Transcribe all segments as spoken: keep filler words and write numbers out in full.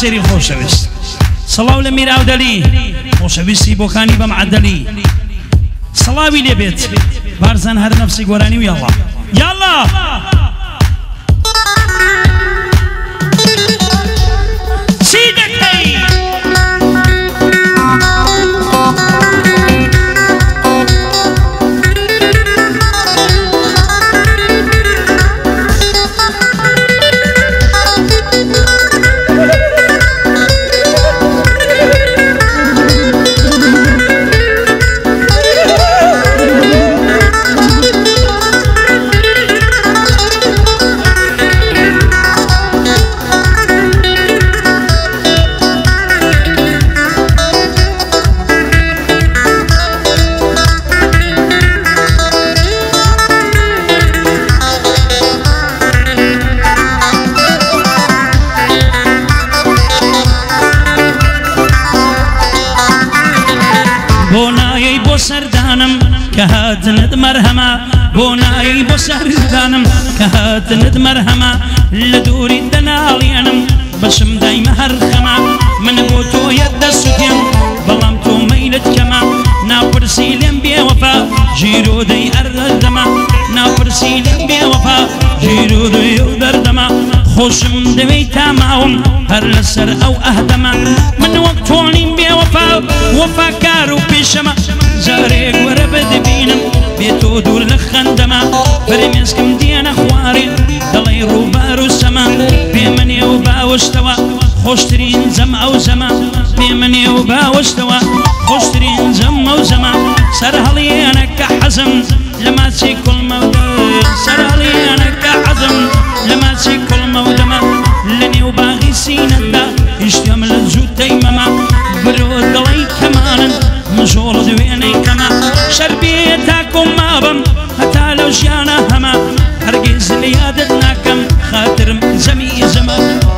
سێری خۆشەویست سەڵاو لە میراودەلی خۆشەویستی بۆکانی بە معەدەلی سەڵاوی لێبێت بارزان هەر نەفسی گۆرانی و یاڵا یاڵا چی دەکەی كهاتند مرهما بوناي بوسر دانم كهاتند مرهما لدوري دناليانم بشم دايما هرخما من بوتو يد السكين بلام تو ميلت كما ناپرسي لم بي وفا جيرو دي اردما ناپرسي لم بي وفا جيرو دي اردما خوشم دوي تاماوم هر لسر او اهدما من وقتوني بي وفا وفا كارو بيشما زاريك وربد بينم بيتو دور لخندما برميسكم ديانا خواري دلي روبارو سما بيمني وباوستوا خوشترين زم او زما بيمني وباوستوا خوشترين زم او زما سرهلي انا كحزم لما تسي كل مودا سرهلي انا كحزم لما تسي كل مودا لني وباغي سيندا يشتمل الزود تيمما برود دلي كمانا مجول دويني كما شربيتاكم مابم حتى لو جانا هما هرقز ليادتناكم خاطر زمي زما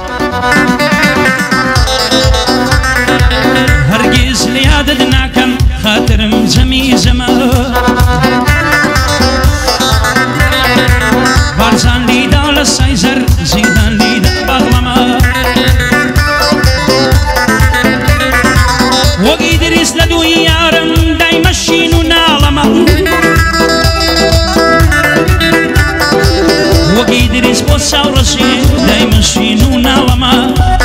هرقز ليادتناكم خاطر زمي زما بارزان ليدا للسايزر زيدان ليدا باغلما وقيدريس لدوي يارم داي مشينو نالما وقيدريس بوساو رشي داي مشينو نالما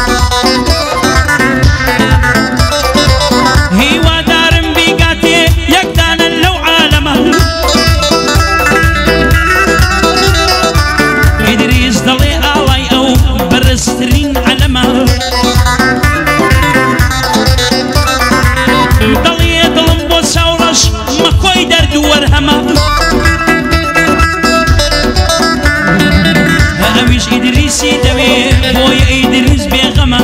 هيوا دارم بيقاتي يقدان اللو عالما إدريس دلي آلاي أو برسترين علما مكوي درد ورهما أويش إدريسي دوي بوي إدريس بيغما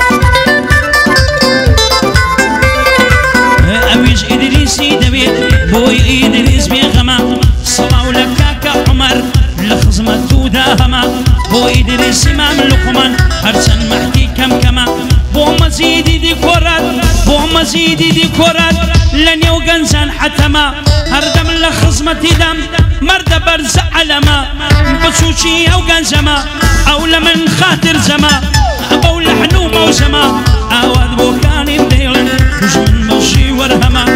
أويش إدريسي دوي بوي إدريس بيغما صلاو لكاكا عمر لخزمة توداهما بوي إدريس إمام لقمان هرسن محكي كم كما بو مزيدي دي كورات بو مزيدي دي كورات لن يوغنزان حتما هردم لخزمتي دم مرد برز علما بسوشي او غنزما او لمن خاطر زما ابو لحنو موزما اواد بوكاني بديلن وش من مشي ورهما